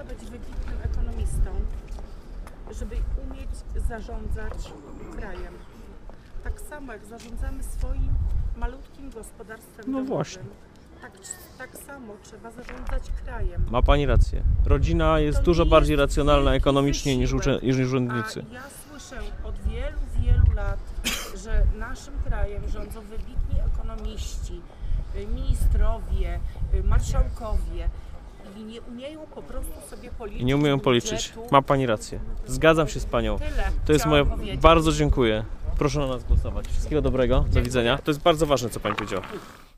trzeba być wybitnym ekonomistą, żeby umieć zarządzać krajem. Tak samo jak zarządzamy swoim malutkim gospodarstwem domowym, właśnie. tak samo trzeba zarządzać krajem. Ma pani rację. Rodzina jest To dużo nie bardziej jest racjonalna wielki ekonomicznie niż wysiłek. urzędnicy. A ja słyszę od wielu, wielu lat, że naszym krajem rządzą wybitni ekonomiści, ministrowie, marszałkowie i nie umieją po prostu sobie policzyć I nie umieją policzyć. budżetu. Ma pani rację. Zgadzam się z panią. Tyle To jest chciałam moje... powiedzieć. Bardzo dziękuję. Proszę na nas głosować. Wszystkiego dobrego. Do widzenia. To jest bardzo ważne, co pani powiedziała.